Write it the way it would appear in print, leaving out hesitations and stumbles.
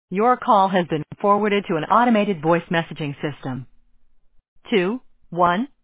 Your call has been forwarded to an automated voice messaging system. 2 1